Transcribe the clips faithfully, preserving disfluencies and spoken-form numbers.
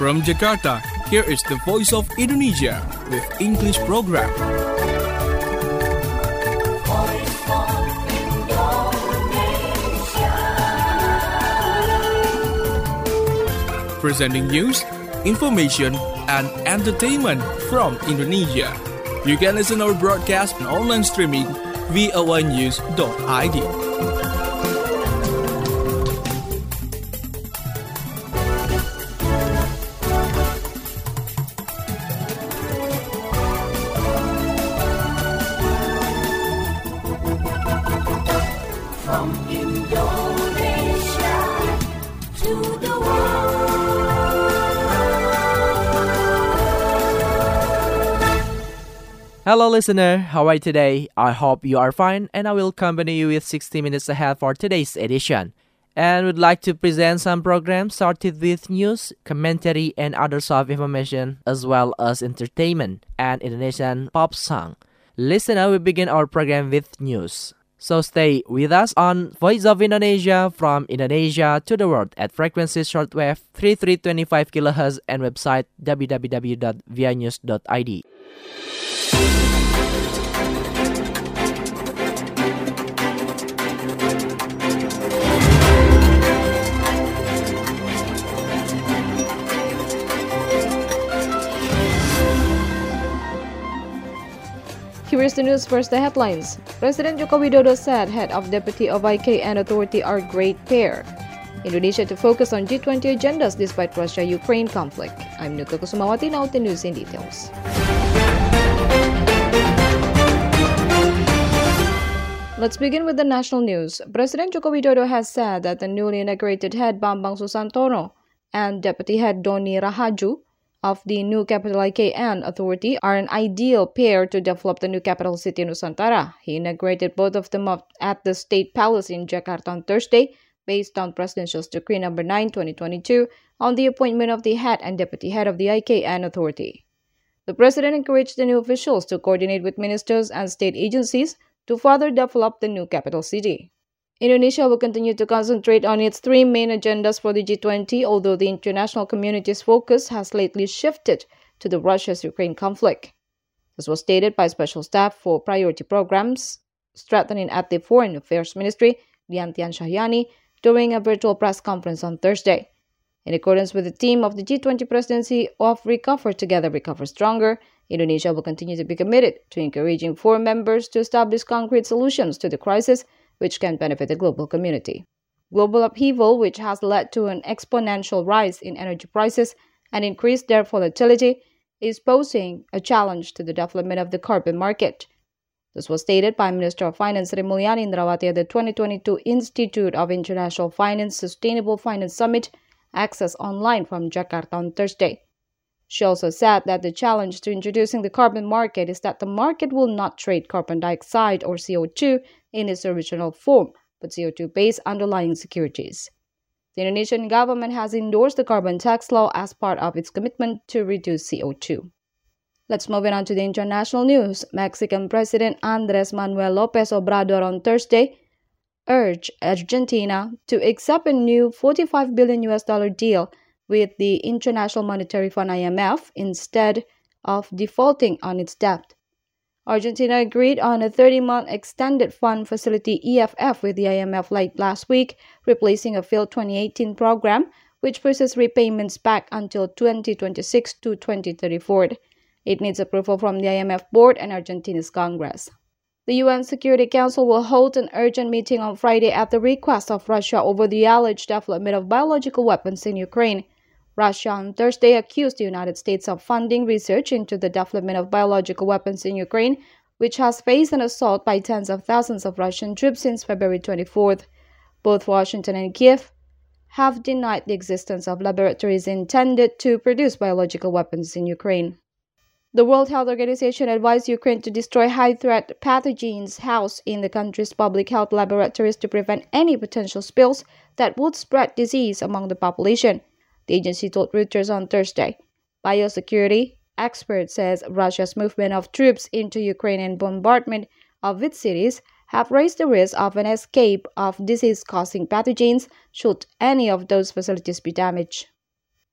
From Jakarta, here is the Voice of Indonesia with English program. Presenting news, information, and entertainment from Indonesia. You can listen our broadcast and online streaming v o a news dot i d. From Indonesia to the world. Hello listener, how are you today? I hope you are fine and I will accompany you with sixty minutes ahead for today's edition. And would like to present some programs started with news, commentary and other soft information as well as entertainment and Indonesian pop song. Listener, we begin our program with news. So stay with us on Voice of Indonesia from Indonesia to the world at frequency shortwave thirty-three twenty-five kilohertz and website w w w dot v i news dot i d. Here is the news. First, the headlines. President Joko Widodo said head of deputy of I K N authority are great pair. Indonesia to focus on G twenty agendas despite Russia-Ukraine conflict. I'm Nuka Kusumawati, now the news in details. Let's begin with the national news. President Joko Widodo has said that the newly inaugurated head Bambang Susantono and deputy head Doni Rahaju of the new capital I K N authority are an ideal pair to develop the new capital city Nusantara. He inaugurated both of them at the State Palace in Jakarta on Thursday, based on Presidential Decree number nine twenty twenty-two on the appointment of the head and deputy head of the I K N authority. The president encouraged the new officials to coordinate with ministers and state agencies to further develop the new capital city. Indonesia will continue to concentrate on its three main agendas for the G twenty, although the international community's focus has lately shifted to the Russia-Ukraine conflict. This was stated by Special Staff for Priority Programs, strengthening at the Foreign Affairs Ministry, Diantian Shahyani, during a virtual press conference on Thursday. In accordance with the theme of the G twenty presidency of Recover Together, Recover Stronger, Indonesia will continue to be committed to encouraging foreign members to establish concrete solutions to the crisis which can benefit the global community. Global upheaval, which has led to an exponential rise in energy prices and increased their volatility, is posing a challenge to the development of the carbon market. This was stated by Minister of Finance Sri Mulyani Indrawati at the twenty twenty-two Institute of International Finance Sustainable Finance Summit, accessed online from Jakarta on Thursday. She also said that the challenge to introducing the carbon market is that the market will not trade carbon dioxide or C O two in its original form, but C O two-based underlying securities. The Indonesian government has endorsed the carbon tax law as part of its commitment to reduce C O two. Let's move on to the international news. Mexican President Andrés Manuel López Obrador on Thursday urged Argentina to accept a new forty-five billion U S dollar deal with the International Monetary Fund I M F instead of defaulting on its debt. Argentina agreed on a thirty-month extended fund facility E F F with the I M F late last week, replacing a failed twenty eighteen program which pushes repayments back until twenty twenty-six to twenty thirty-four. It needs approval from the I M F board and Argentina's Congress. The U N Security Council will hold an urgent meeting on Friday at the request of Russia over the alleged development of biological weapons in Ukraine. Russia on Thursday accused the United States of funding research into the development of biological weapons in Ukraine, which has faced an assault by tens of thousands of Russian troops since February twenty-fourth. Both Washington and Kiev have denied the existence of laboratories intended to produce biological weapons in Ukraine. The World Health Organization advised Ukraine to destroy high-threat pathogens housed in the country's public health laboratories to prevent any potential spills that would spread disease among the population, the agency told Reuters on Thursday. Biosecurity expert says Russia's movement of troops into Ukraine and bombardment of its cities have raised the risk of an escape of disease-causing pathogens should any of those facilities be damaged.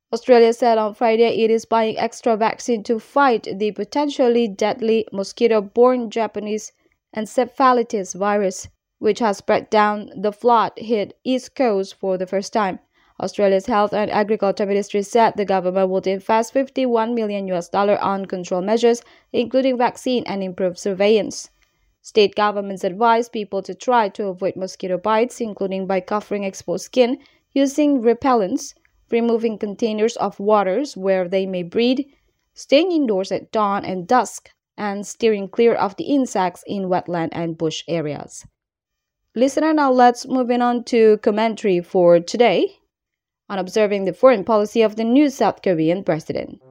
Australia said on Friday it is buying extra vaccine to fight the potentially deadly mosquito-borne Japanese encephalitis virus, which has spread down the flood-hit East Coast for the first time. Australia's Health and Agriculture Ministry said the government would invest fifty-one million U S dollar on control measures, including vaccine and improved surveillance. State governments advise people to try to avoid mosquito bites, including by covering exposed skin, using repellents, removing containers of waters where they may breed, staying indoors at dawn and dusk, and steering clear of the insects in wetland and bush areas. Listener, now let's move in on to commentary for today on observing the foreign policy of the new South Korean president.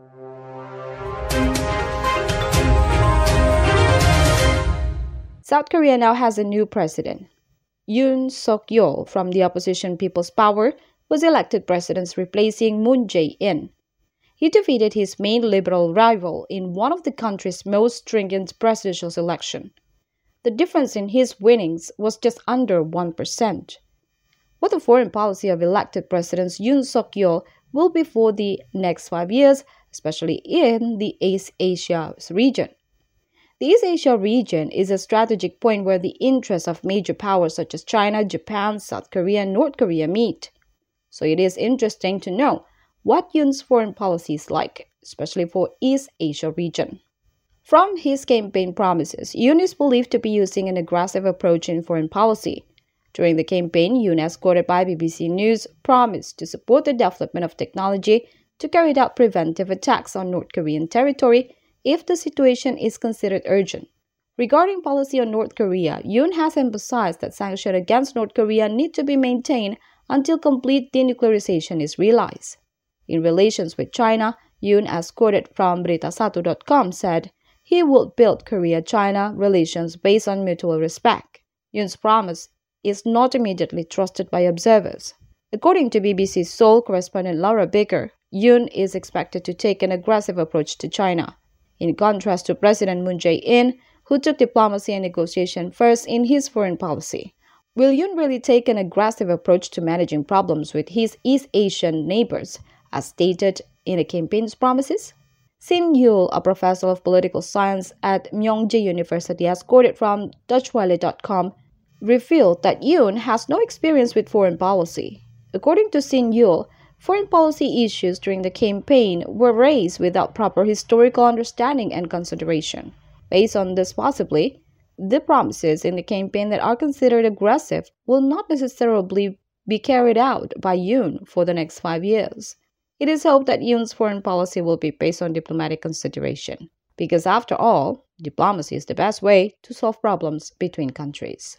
South Korea now has a new president. Yoon Suk-yeol from the opposition People's Power was elected president, replacing Moon Jae-in. He defeated his main liberal rival in one of the country's most stringent presidential elections. The difference in his winnings was just under one percent. What the foreign policy of elected President Yoon Suk-yeol will be for the next five years, especially in the East Asia region. The East Asia region is a strategic point where the interests of major powers such as China, Japan, South Korea, and North Korea meet. So it is interesting to know what Yoon's foreign policy is like, especially for East Asia region. From his campaign promises, Yoon is believed to be using an aggressive approach in foreign policy. During the campaign, Yoon, as quoted by B B C News, promised to support the development of technology to carry out preventive attacks on North Korean territory if the situation is considered urgent. Regarding policy on North Korea, Yoon has emphasized that sanctions against North Korea need to be maintained until complete denuclearization is realized. In relations with China, Yoon, as quoted from Berita Satu dot com, said he would build Korea-China relations based on mutual respect. Yoon's promise is not immediately trusted by observers. According to B B C Seoul correspondent Laura Baker, Yoon is expected to take an aggressive approach to China. In contrast to President Moon Jae-in, who took diplomacy and negotiation first in his foreign policy. Will Yoon really take an aggressive approach to managing problems with his East Asian neighbors, as stated in the campaign's promises? Sin Yul, a professor of political science at Myongjae University, as quoted from Dutchwelle dot com, revealed that Yoon has no experience with foreign policy. According to Sin Yul, foreign policy issues during the campaign were raised without proper historical understanding and consideration. Based on this, possibly, the promises in the campaign that are considered aggressive will not necessarily be carried out by Yoon for the next five years. It is hoped that Yoon's foreign policy will be based on diplomatic consideration, because after all, diplomacy is the best way to solve problems between countries.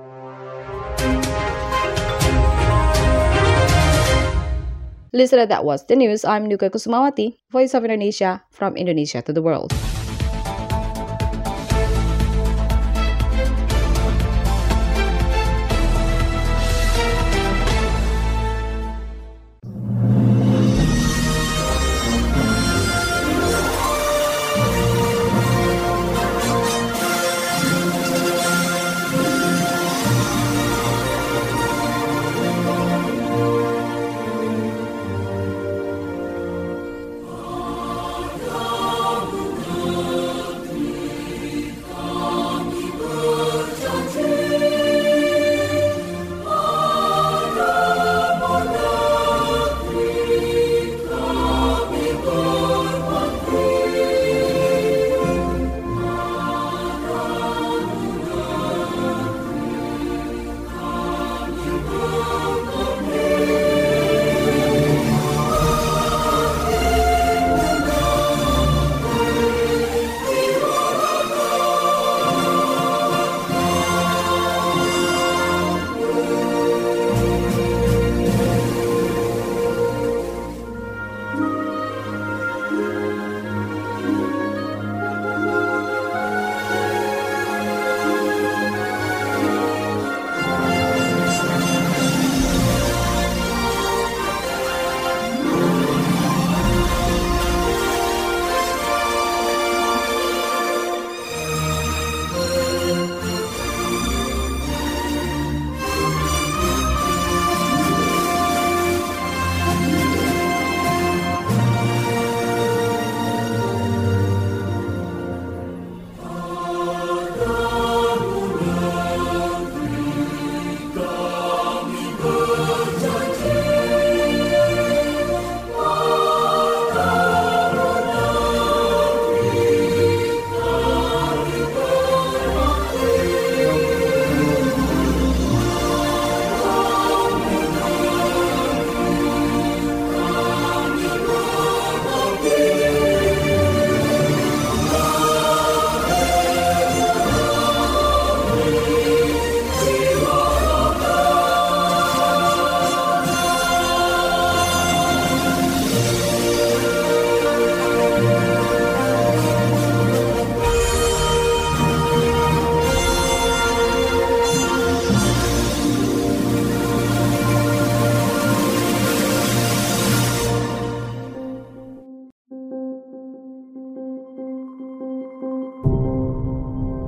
Listener, that was the news. I'm Nuka Kusumawati, Voice of Indonesia, from Indonesia to the world.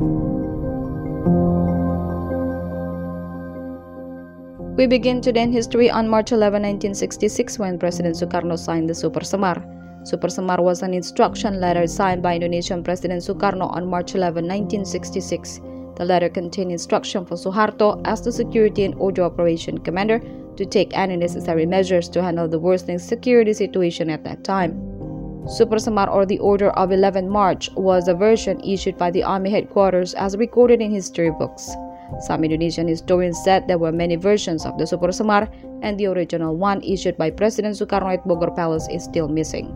We begin today in history on March eleventh, nineteen sixty-six, when President Sukarno signed the Super Semar. Super Semar was an instruction letter signed by Indonesian President Sukarno on March eleventh, nineteen sixty-six. The letter contained instruction for Suharto as the Security and Order Operation Commander to take any necessary measures to handle the worsening security situation at that time. Super Semar, or the Order of eleventh March, was a version issued by the Army headquarters as recorded in history books. Some Indonesian historians said there were many versions of the Super Semar, and the original one issued by President Sukarno at Bogor Palace is still missing.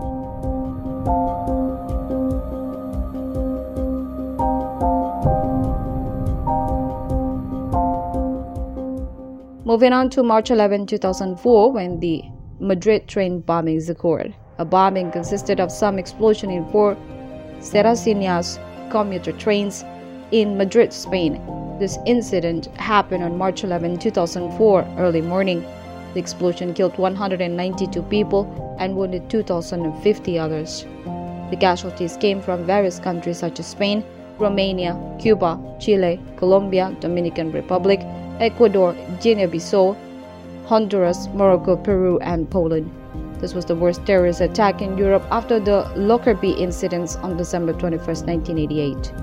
Moving on to March eleventh, two thousand four, when the Madrid train bombings occurred. A bombing consisted of some explosion in four Serrasinas commuter trains in Madrid, Spain. This incident happened on March eleventh, two thousand four, early morning. The explosion killed one hundred ninety-two people and wounded two thousand fifty others. The casualties came from various countries such as Spain, Romania, Cuba, Chile, Colombia, Dominican Republic, Ecuador, Guinea-Bissau, Honduras, Morocco, Peru, and Poland. This was the worst terrorist attack in Europe after the Lockerbie incidents on December twenty-first, nineteen eighty-eight.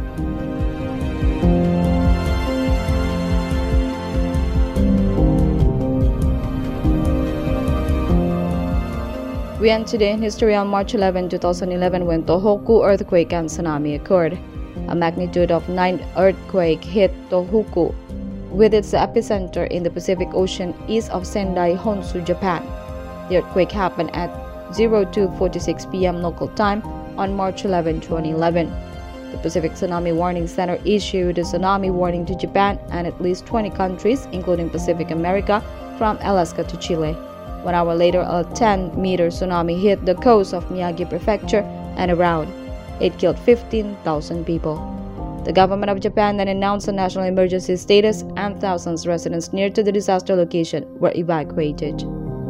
We end today in history on March eleventh, two thousand eleven, when Tohoku earthquake and tsunami occurred. A magnitude of nine earthquake hit Tohoku, with its epicenter in the Pacific Ocean east of Sendai, Honshu, Japan. The earthquake happened at zero two forty-six p m local time on March eleventh, twenty eleven. The Pacific Tsunami Warning Center issued a tsunami warning to Japan and at least twenty countries, including Pacific America, from Alaska to Chile. One hour later, a ten meter tsunami hit the coast of Miyagi Prefecture and around. It killed fifteen thousand people. The government of Japan then announced a national emergency status, and thousands of residents near to the disaster location were evacuated.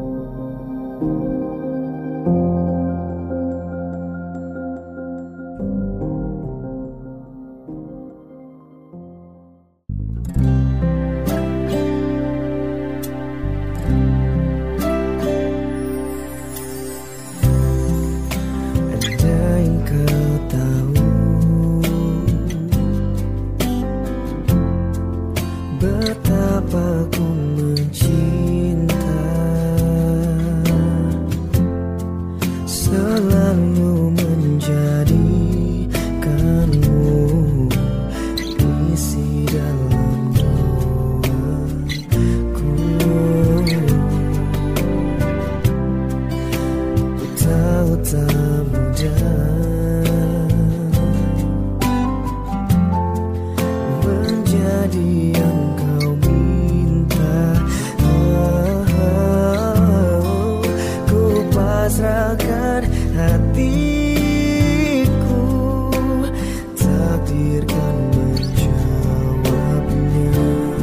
Betapa ku mencinta, selalu menjadikanmu isi dalam doaku. Ku tahu tak mudah menjadi yang kau minta. Oh, oh, ku pasrahkan hatiku, takdirkan menjawabnya.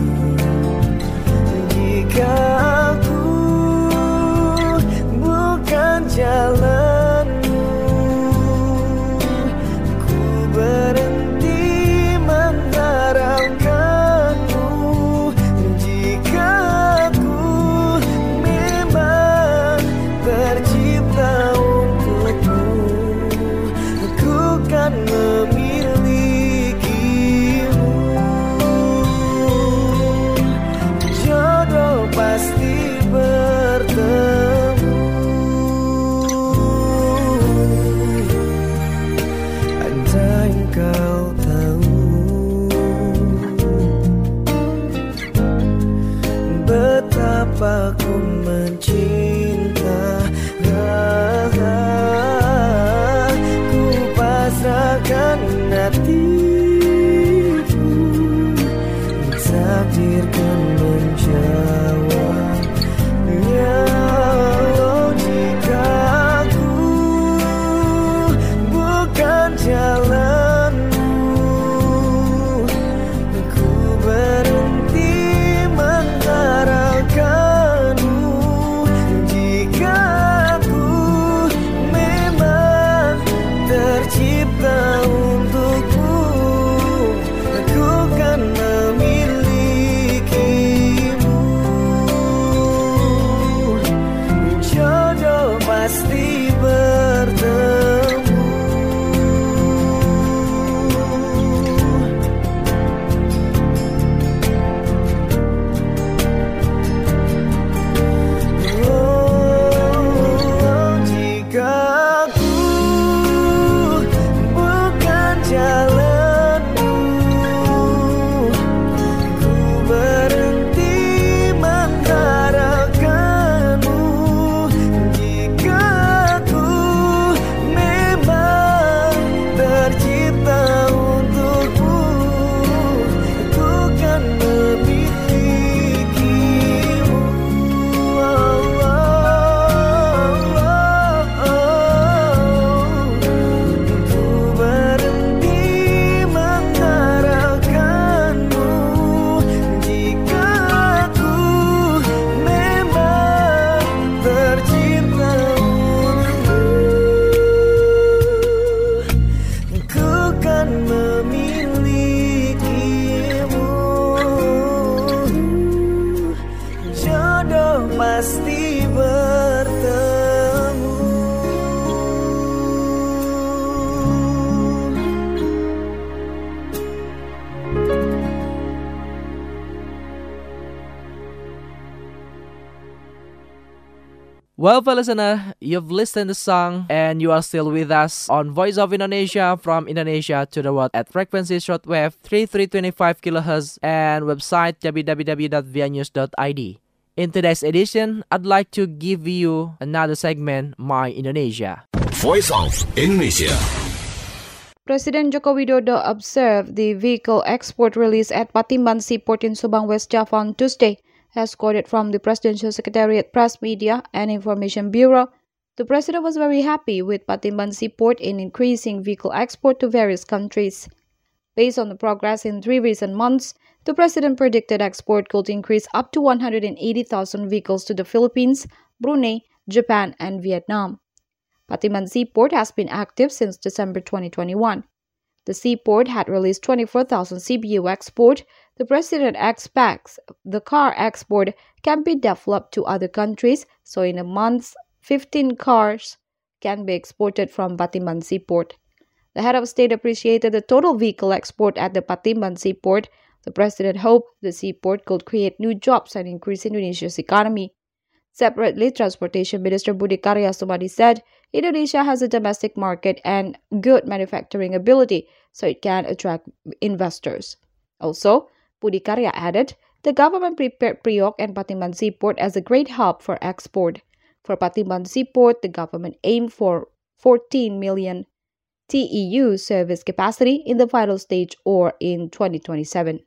Jika aku bukan jalanmu, ku berhenti mengharapkanmu. Well, for listener, you've listened to the song and you are still with us on Voice of Indonesia from Indonesia to the world at frequency shortwave thirty-three twenty-five kilohertz and website w w w dot v i news dot i d. In today's edition, I'd like to give you another segment, My Indonesia. Voice of Indonesia. President Joko Widodo observed the vehicle export release at Patimban Seaport in Subang, West Java on Tuesday. As quoted from the Presidential Secretariat Press Media and Information Bureau, the President was very happy with Patimban Seaport in increasing vehicle export to various countries. Based on the progress in three recent months, the President predicted export could increase up to one hundred eighty thousand vehicles to the Philippines, Brunei, Japan, and Vietnam. Patimban Seaport has been active since December twenty twenty-one. The seaport had released twenty-four thousand C B U export. The President expects the car export can be developed to other countries, so in a month, fifteen cars can be exported from Patimban Seaport. The head of state appreciated the total vehicle export at the Patimban Seaport. The President hoped the seaport could create new jobs and increase Indonesia's economy. Separately, Transportation Minister Budi Karya Sumadi said Indonesia has a domestic market and good manufacturing ability, so it can attract investors. Also, Budi Karya added, the government prepared Priok and Patimban Seaport as a great hub for export. For Patimban Seaport, the government aimed for fourteen million T E U service capacity in the final stage or in twenty twenty-seven.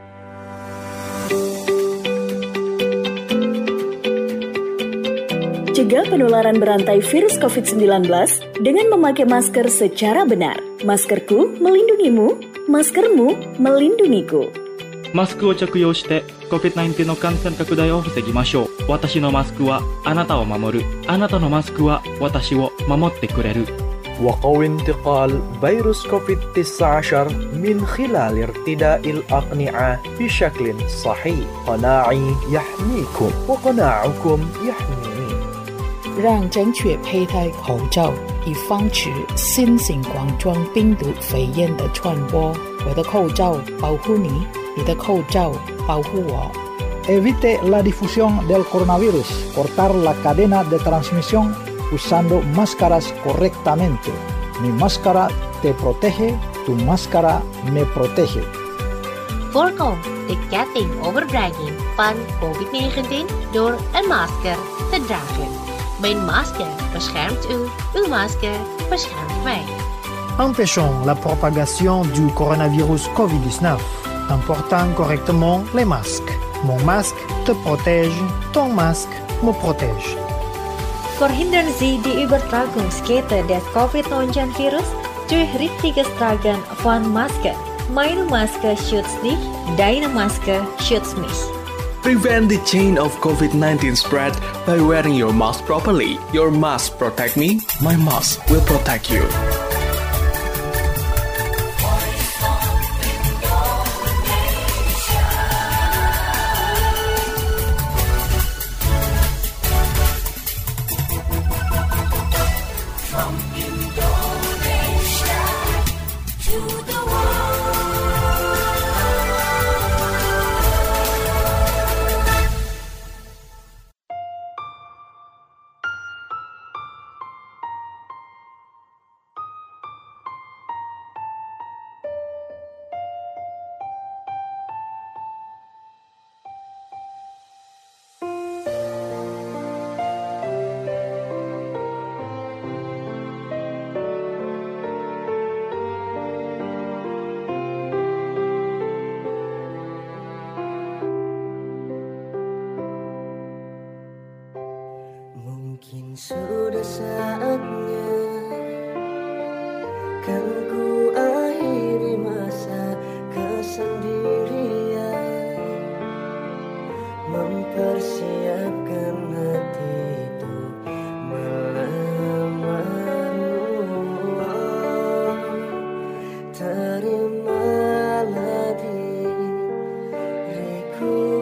Cegah penularan berantai virus covid sembilan belas dengan memakai masker secara benar. Maskerku melindungimu, maskermu melindungiku. マスクを着用して コビッドナインティーン の感染拡大を防ぎましょう。私のマスクはあなたを守る。あなたのマスクは私を守ってくれる。 وقوي انتقال فيروس كوفيد تسعة عشر من خلال ارتداء الأقنعة بشكل صحيح. قناعي يحميكم وقناعكم يحميني. 让正确佩戴口罩，以防止新型冠状病毒肺炎的传播。我的口罩保护你，你的口罩保护我。 Evite la difusión del coronavirus. Cortar la cadena de transmisión usando máscaras correctamente. Mi máscara te protege, tu máscara me protege. Voorkom de ketting overdraging van covid negentien door een masker te dragen. Mijn masker beschermt u, uw masker beschermt mij. Empêchons la propagation du coronavirus covid dix-neuf en portant correctement les masques. Mon masque te protège, ton masque me protège. Verhindern Sie die Übertragungskette des covid neunzehn virus durch richtiges Tragen von Maske. Meine Maske schützt dich, deine Maske schützt mich. Prevent the chain of covid nineteen spread by wearing your mask properly. Your mask protect me, my mask will protect you. Sudah saatnya kan ku akhiri masa kesendirian, mempersiapkan hati itu melamarmu. Terimalah diriku.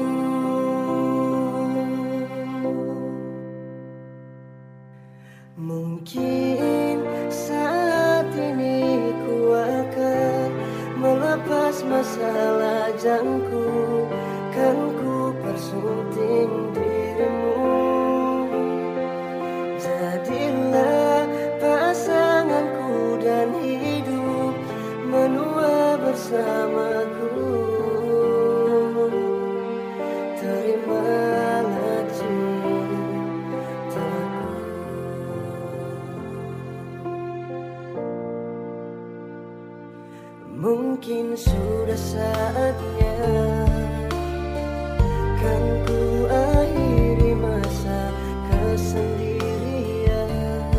Mungkin saat ini ku akan melepas masalah jangku, kan ku persunting dirimu. bersamaku. Terimalah cintaku. Mungkin sudah saatnya kan ku akhiri masa kesendirian,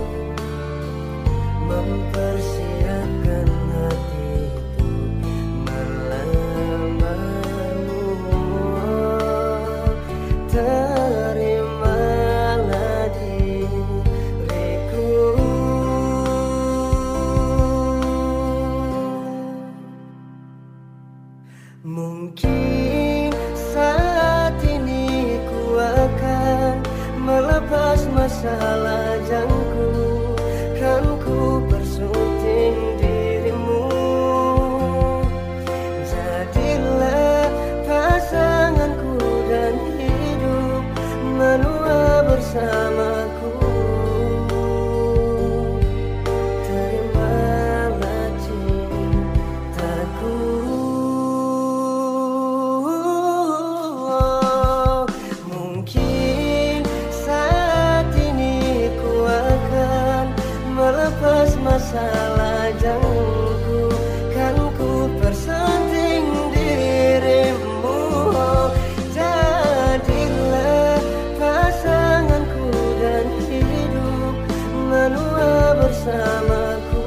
mempersiapkan hatiku melamarmu. Terimalah diriku. Mungkin saat ini ku akan melepas masa lajangku, kan ku persunting dirimu. Jadilah pasanganku dan hidup menua bersamaku. Terimalah cintaku. Mungkin saat ini ku akan melepas masa lajangku, kan ku persunting dirimu. Jadilah pasanganku dan hidup menua bersamaku.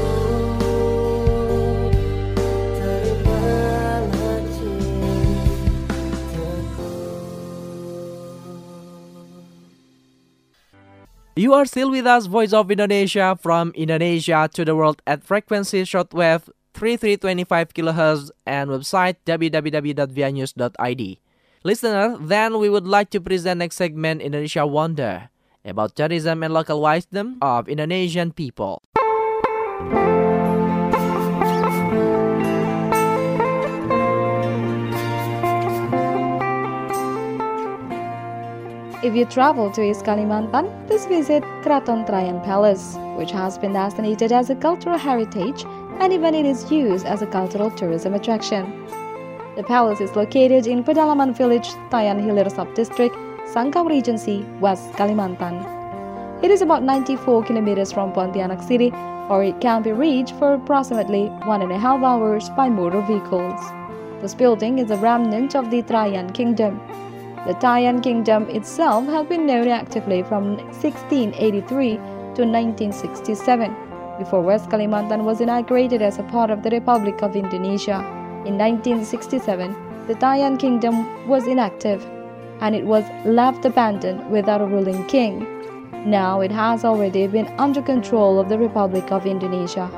Terimalah cintaku. You are still with us, Voice of Indonesia, from Indonesia to the world at frequency shortwave thirty-three twenty-five kilohertz and website w w w dot v i news dot i d. Listener, then we would like to present next segment, Indonesia Wonder, about tourism and local wisdom of Indonesian people. If you travel to East Kalimantan, please visit Kraton Trayan Palace, which has been designated as a cultural heritage and even it is used as a cultural tourism attraction. The palace is located in Pedalaman Village, Tayan Hilir Sub-District, Sangkau Regency, West Kalimantan. It is about ninety-four kilometers from Pontianak City, or it can be reached for approximately one and a half hours by motor vehicles. This building is a remnant of the Trayan Kingdom. The Trayan Kingdom itself has been known actively from sixteen eighty-three to nineteen sixty-seven, before West Kalimantan was inaugurated as a part of the Republic of Indonesia. In nineteen sixty-seven, the Trayan Kingdom was inactive, and it was left abandoned without a ruling king. Now it has already been under control of the Republic of Indonesia.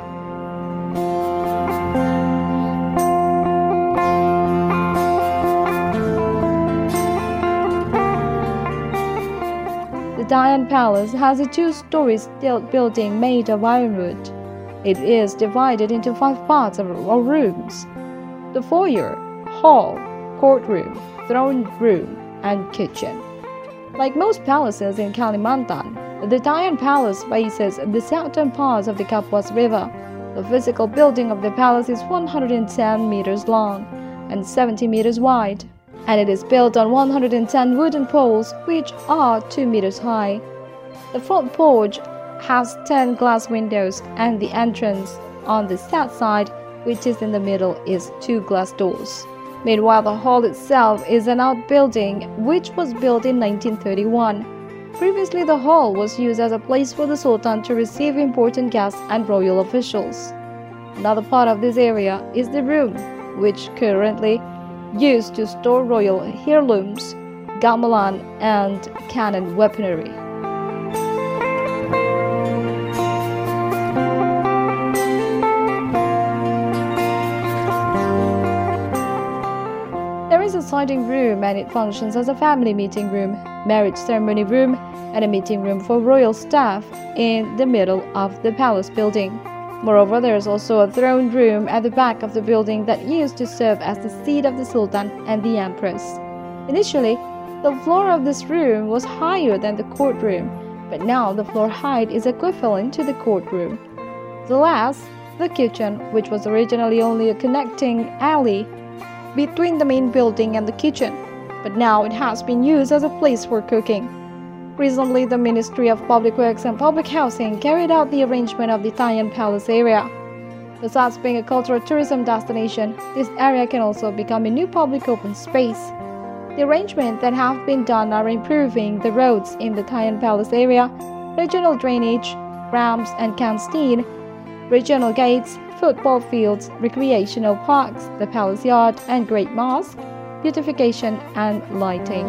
The Trayan Palace has a two-story stilt building made of ironwood. It is divided into five parts or rooms: the foyer, hall, courtroom, throne room, and kitchen. Like most palaces in Kalimantan, the Trayan Palace faces the southern part of the Kapuas River. The physical building of the palace is one hundred ten meters long and seventy meters wide, and it is built on one hundred ten wooden poles which are two meters high. The front porch has ten glass windows, and the entrance on the south side, which is in the middle, is two glass doors. Meanwhile, the hall itself is an outbuilding which was built in nineteen thirty-one. Previously, the hall was used as a place for the Sultan to receive important guests and royal officials. Another part of this area is the room, which currently used to store royal heirlooms, gamelan, and cannon weaponry. There is a sitting room, and it functions as a family meeting room, marriage ceremony room, and a meeting room for royal staff in the middle of the palace building. Moreover, there is also a throne room at the back of the building that used to serve as the seat of the Sultan and the Empress. Initially, the floor of this room was higher than the courtroom, but now the floor height is equivalent to the courtroom. The last, The kitchen, which was originally only a connecting alley between the main building and the kitchen, but now it has been used as a place for cooking. Recently, the Ministry of Public Works and Public Housing carried out the arrangement of the Tayan Palace area. Besides being a cultural tourism destination, this area can also become a new public open space. The arrangements that have been done are improving the roads in the Tayan Palace area, regional drainage, ramps and canteen, regional gates, football fields, recreational parks, the palace yard and great mosque, beautification and lighting.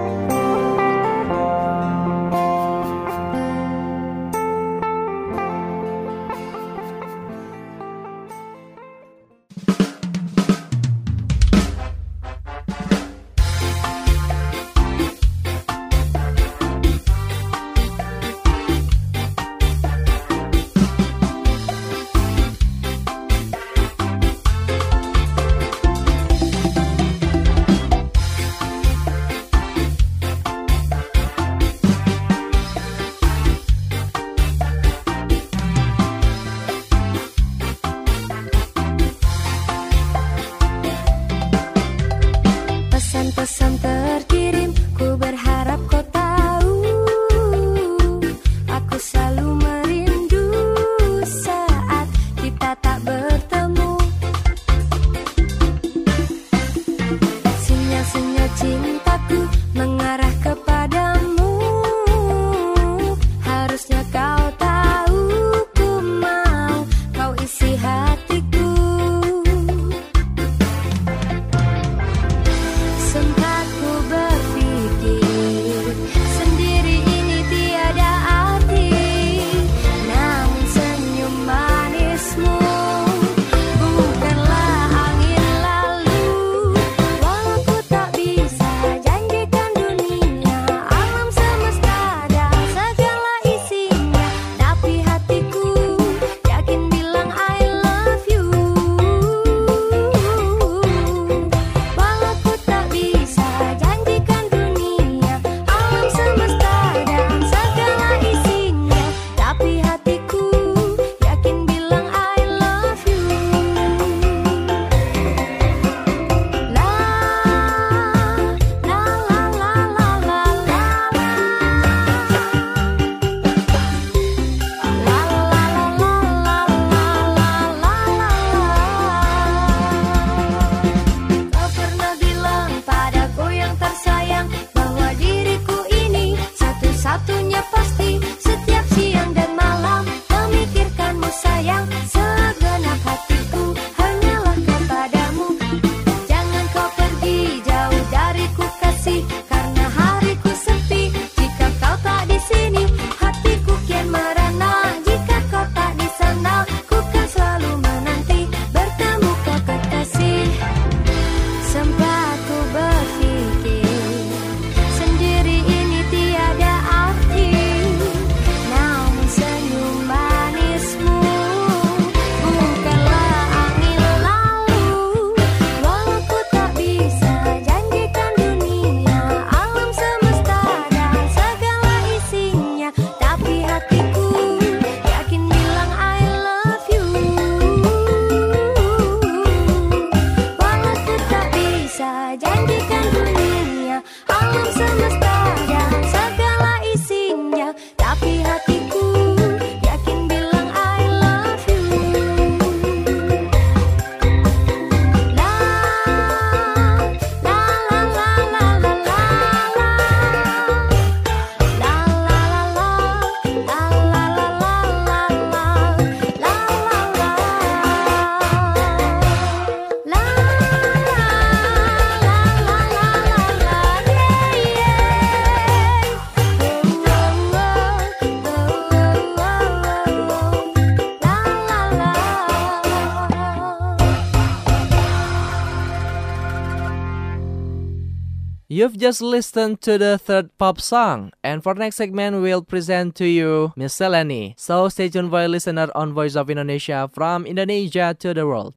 Pesan terkirim, ku berharap kau tahu, aku selalu merindu saat kita tak bertemu. Sinyal-sinyal cintaku mengarah kepadamu, harusnya kau tahu ku mau kau isi hatiku. Sempat ku berpikir sendiri ini tiada arti, namun senyum manismu bukanlah angin lalu. Walau ku tak bisa janjikan dunia, alam semesta dan segala isinya, tapi hatiku yakin bilang I love you. Walau ku tak bisa janjikan dunia, alam semesta dan segala isinya, tapi hatiku yakin bilang I love you. La la la la la la la Kau pernah bilang padaku yang tersayang bahwa diriku ini satu-satunya pasti. Setiap siang dan malam memikirkanmu sayang, segenap hatiku hanyalah kepadamu. Jangan kau pergi jauh dariku kasih, karena hariku sepi jika kau tak di sini. Hatiku kian merana jika kau tak di sana. Ku kan selalu menanti bertemu kau kekasih. Sempat ku berpikir sendiri ini tiada arti, namun senyum manismu bukanlah angin lalu. Walau ku tak bisa janjikan dunia, alam semesta dan segala isinya, tapi hatiku yakin bilang I love you. Walau ku tak bisa janjikan dunia, alam semesta dan segala isinya, tapi hatiku yakin bilang I love you. La la la la la la la la la You've just listened to the third pop song, and for next segment we'll present to you Miscellany. So stay tuned for a listener on Voice of Indonesia, from Indonesia to the world.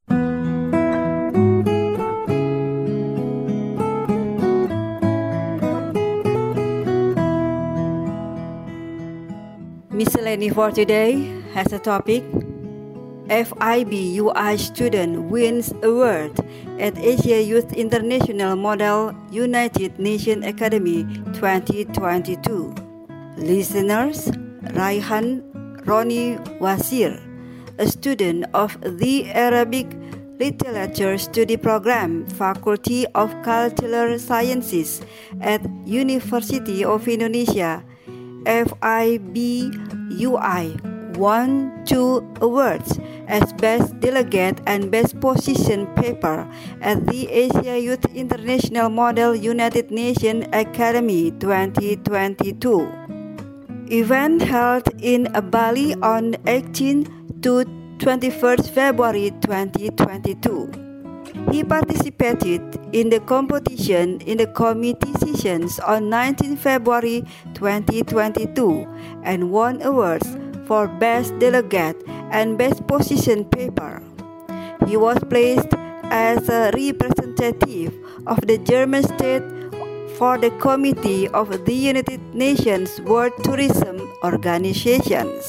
Miscellany for today has a topic: F I B U I student wins award at Asia Youth International Model United Nations Academy twenty twenty-two. Listeners, Raihan Roni Wasir, a student of the Arabic Literature Study Program, Faculty of Cultural Sciences at University of Indonesia, F I B U I, won two awards as Best Delegate and Best Position Paper at the Asia Youth International Model United Nations Academy twenty twenty-two. Event held in Bali on eighteenth to twenty-first February twenty twenty-two. He participated in the competition in the committee sessions on nineteenth February twenty twenty-two and won awards for Best Delegate and Best Position Paper. He was placed as a representative of the German state for the Committee of the United Nations World Tourism Organizations.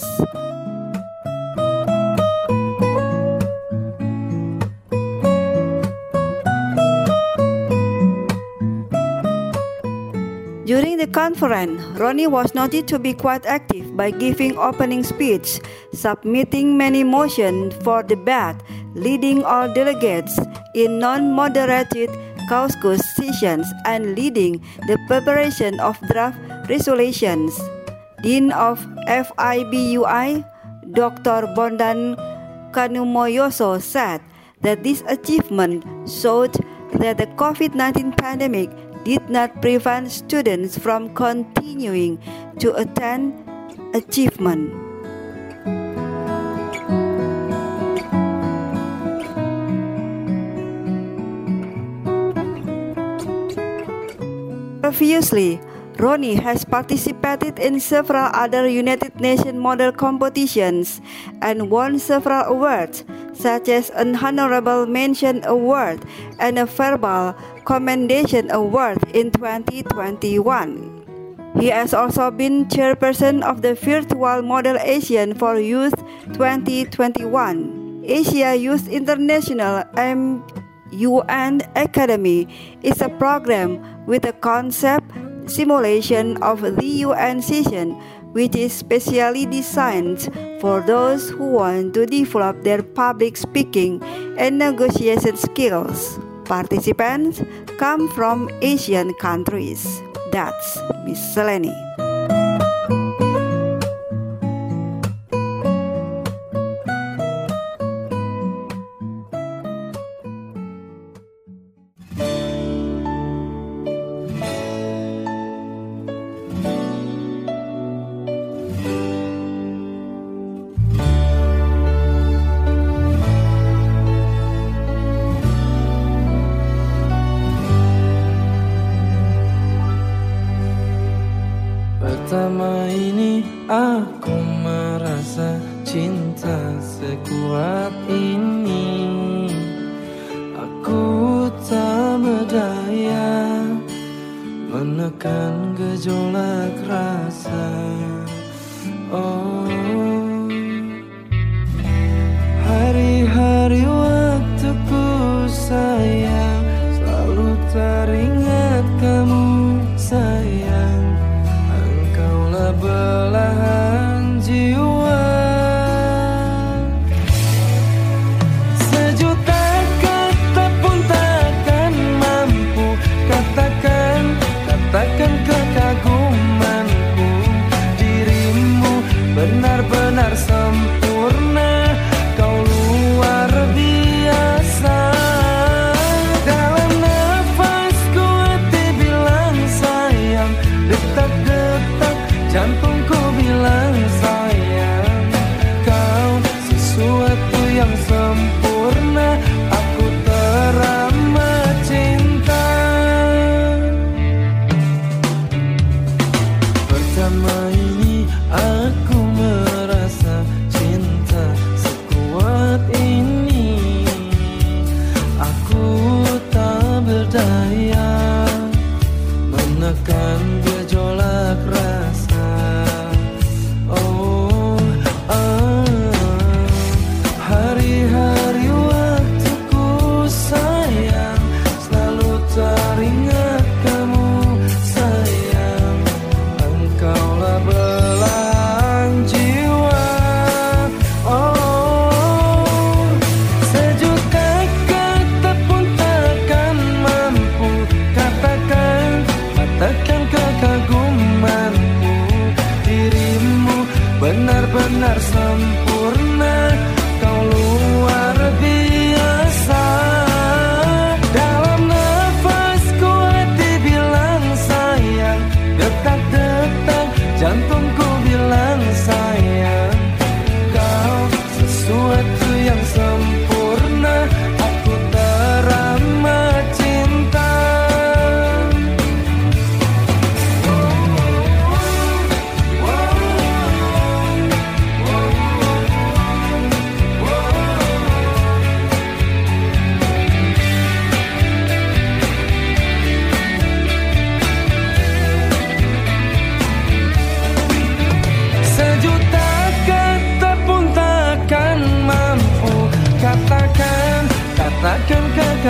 During the conference, Roni was noted to be quite active by giving opening speech, submitting many motions for debate, leading all delegates in non-moderated caucus sessions, and leading the preparation of draft resolutions. Dean of F I B U I, Doctor Bondan Kanumoyoso, said that this achievement showed that the COVID nineteen pandemic did not prevent students from continuing to attain achievement. Previously, Roni has participated in several other United Nations model competitions and won several awards, such as an Honorable Mention Award and a Verbal Commendation Award in twenty twenty-one. He has also been chairperson of the Virtual Model Asian for Youth twenty twenty-one. Asia Youth International M U N Academy is a program with a concept simulation of the U N session, which is specially designed for those who want to develop their public speaking and negotiation skills. Participants come from Asian countries. That's Miss Seleni. Pertama ini aku merasa cinta sekuat ini. Aku tak berdaya menekan gejolak rasa. Oh, hari-hari waktuku sayang, selalu teringat kamu sayang. Belahan jiwa, sejuta kata pun takkan mampu katakan, katakan kekagumanku. Dirimu benar-benar sempurna, kau luar biasa. Dalam nafasku hati bilang sayang, detak-detak jantungku bilang sayang, kau sesuatu yang sempurna, aku teramat cinta. Pertama ini aku merasa cinta sekuat ini. Aku tak berdaya menekan gejolak rasa. Oh, ah, hari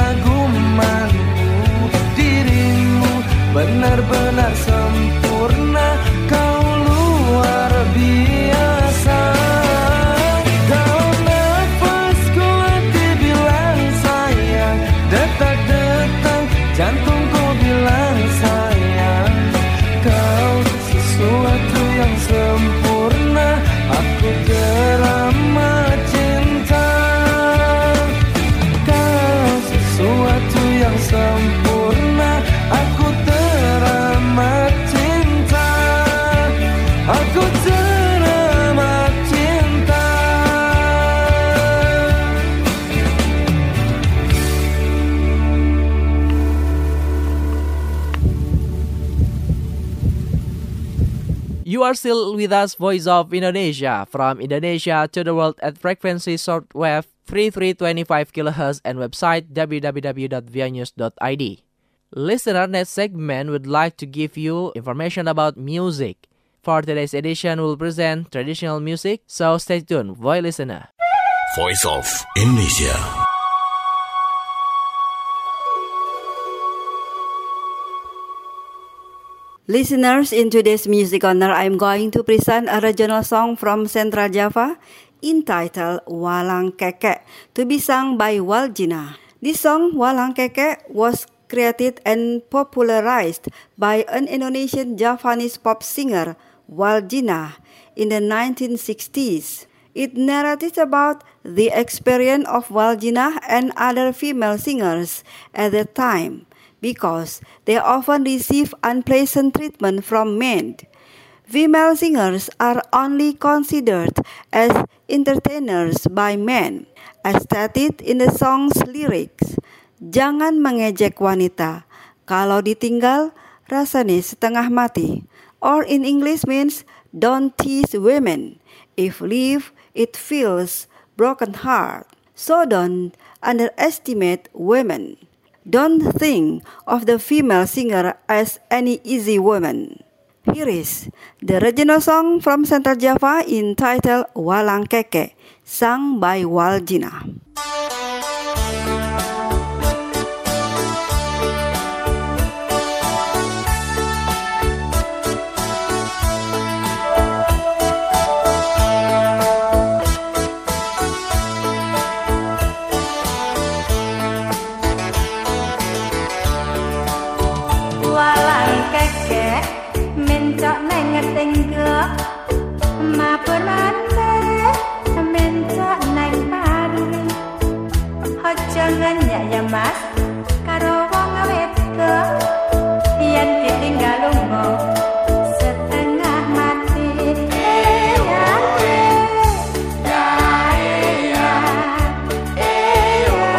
kekagumanmu, dirimu benar-benar sempurna, kau luar biasa. Kau nafasku, hati bilang sayang, detak-detak jantungku bilang sayang. Kau sesuatu yang sempurna, aku teramat cinta. Kau sesuatu yang sempurna, aku teramat cinta. Aku teramat cinta. You are still with us, Voice of Indonesia, from Indonesia to the world at frequency shortwave thirty-three twenty-five kilohertz and website w w w dot v i news dot i d. Listener, next segment would like to give you information about music. For today's edition, we'll present traditional music, so stay tuned, Voice listener. Voice of Indonesia. Listeners, in today's Music Corner, I'm going to present a regional song from Central Java entitled Walang Keke, to be sung by Waljina. This song, Walang Keke, was created and popularized by an Indonesian Javanese pop singer, Waljina, in the nineteen sixties. It narrates about the experience of Waljina and other female singers at the time, because they often receive unpleasant treatment from men. Female singers are only considered as entertainers by men, as stated in the song's lyrics. Jangan mengejek wanita, kalau ditinggal rasanya setengah mati. Or in English means, don't tease women, if leave it feels broken heart. So don't underestimate women. Don't think of the female singer as any easy woman. Here is the regional song from Central Java entitled Walang Keke, sung by Waljina. Mas, karo wong wedok yen ditinggal lunga setengah mati. Eh ya, eh ya, eh ya, eh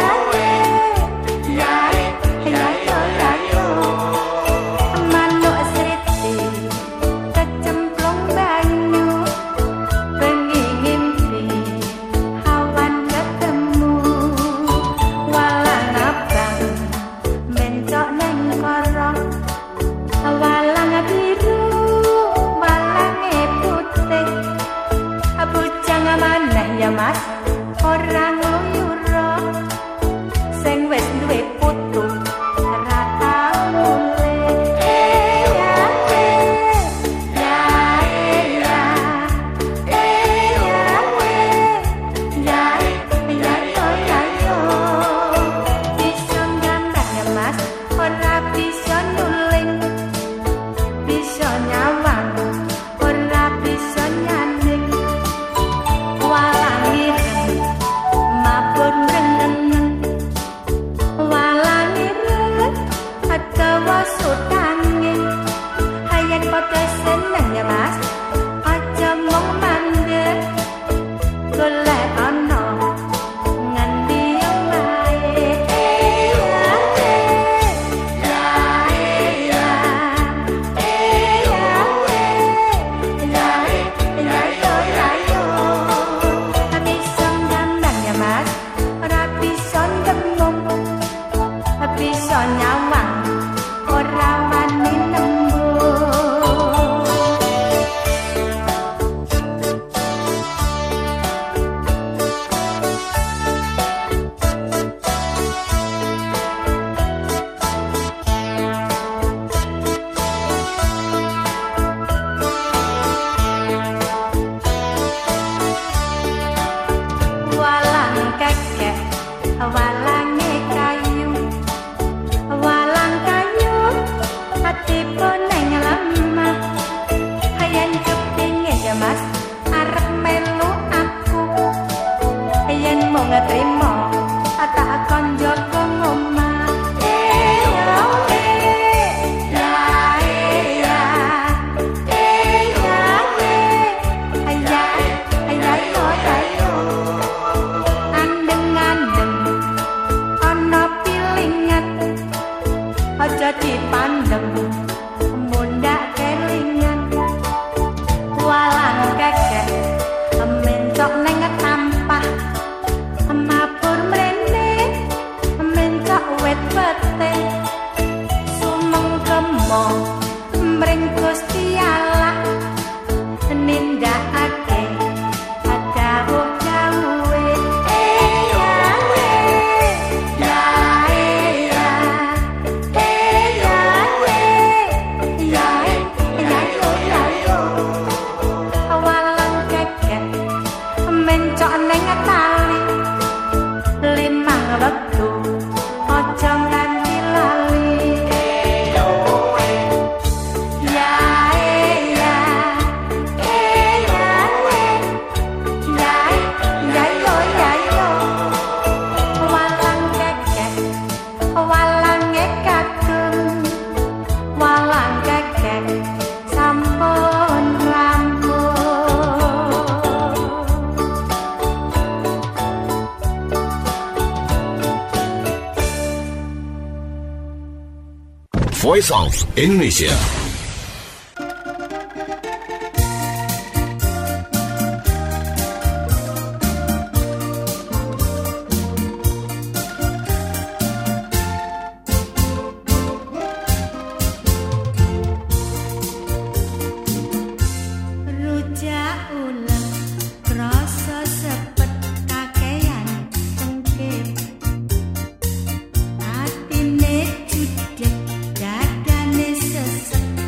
ya, eh ya, ya yo. Manuk sriti kecemplung banyu, bengi ngimpi awan ketemu. Mas, orang luyuro sing wis duwe putu ora tau mulih. Eh ya, eh ya, eh ya, eh ya, eh ya, ya yo ya yo. Bisa gambar ya Mas, ora bisa nuling, bisa nyawang, ora bisa nyanding. Mas, aja mong mandek golek ana ngendi omahe. Eh ya, eh ya, eh ya, eh ya, eh ya, ya yo ya yo. Bisa ngambang ya Mas, ora bisa ndemung, bisa nyawang, ora wani nembung. aja dipandeng mundak kelingan walang kekek mencok neng tampah mabur mrene mencok wet pete sumeng kemo mring Gusti Allah nindakake dawuh dawuhe Voice of Indonesia. Rujak uleg krasa sepet kakean cengkeh atine judek dadane sesek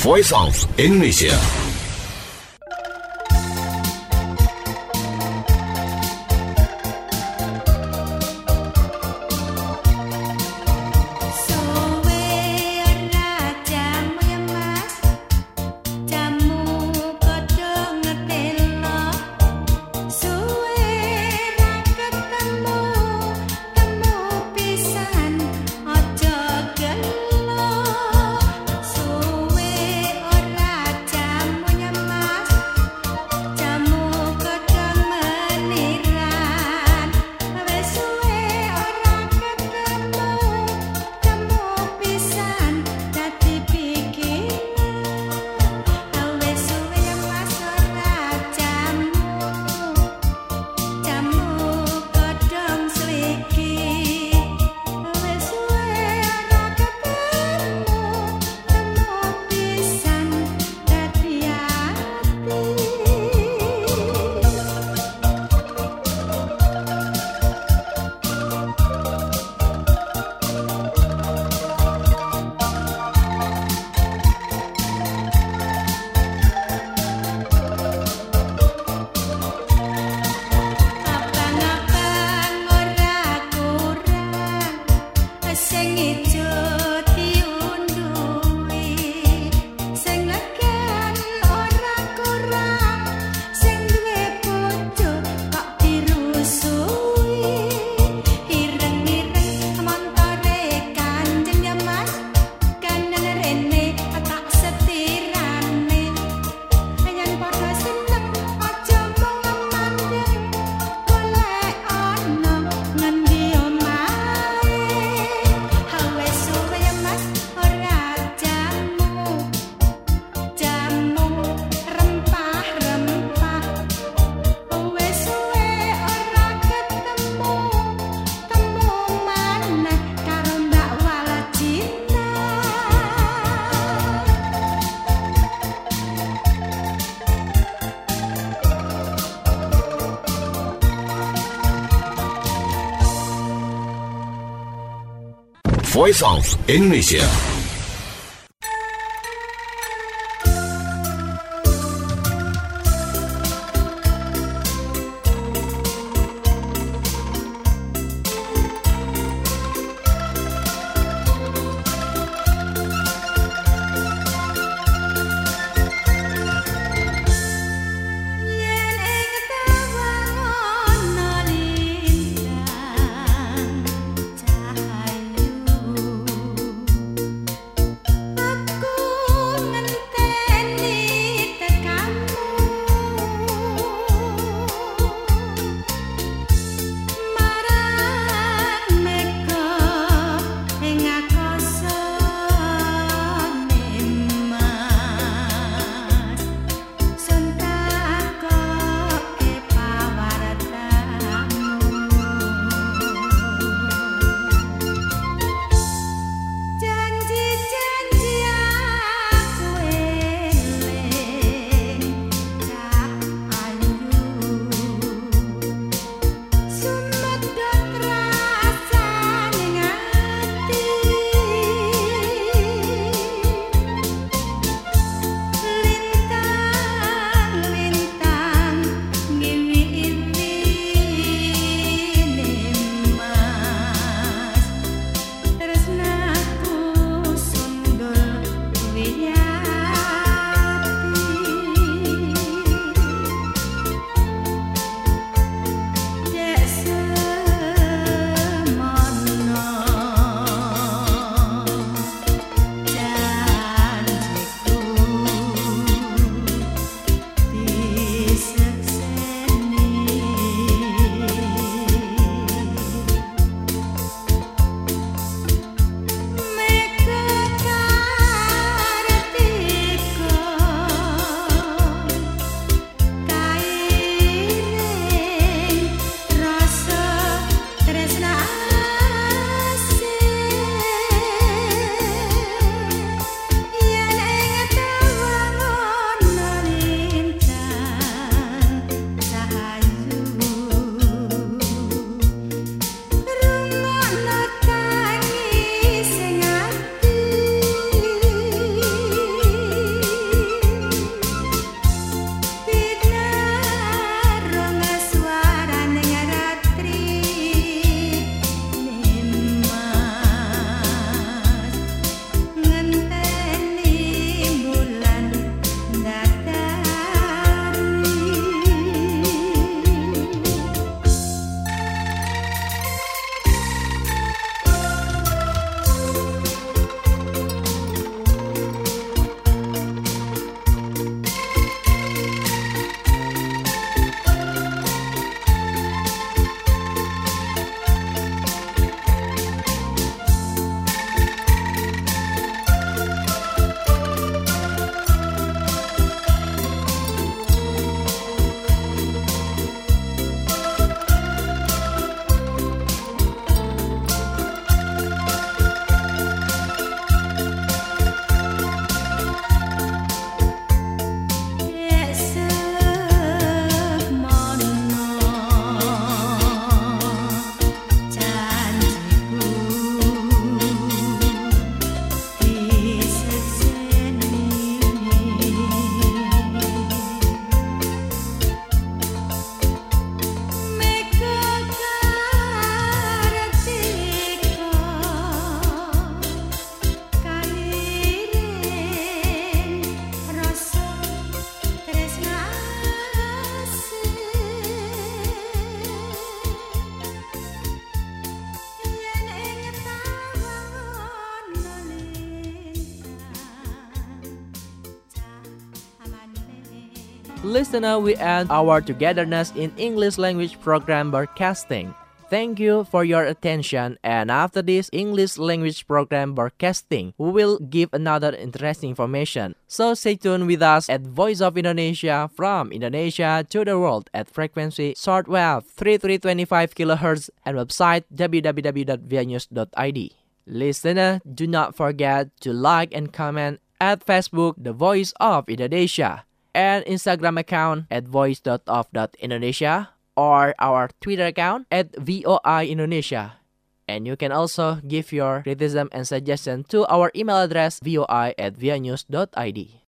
Voice of Indonesia. Voice of Indonesia. Listener, we end our togetherness in English language program broadcasting. Thank you for your attention, and after this English language program broadcasting, we will give another interesting information. So stay tuned with us at Voice of Indonesia from Indonesia to the world at frequency shortwave thirty-three twenty-five kilohertz and website w w w dot v i news dot i d. Listener, do not forget to like and comment at Facebook The Voice of Indonesia and Instagram account at voice dot of dot indonesia or our Twitter account at V O I Indonesia. And you can also give your criticism and suggestion to our email address voi at v i news dot i d.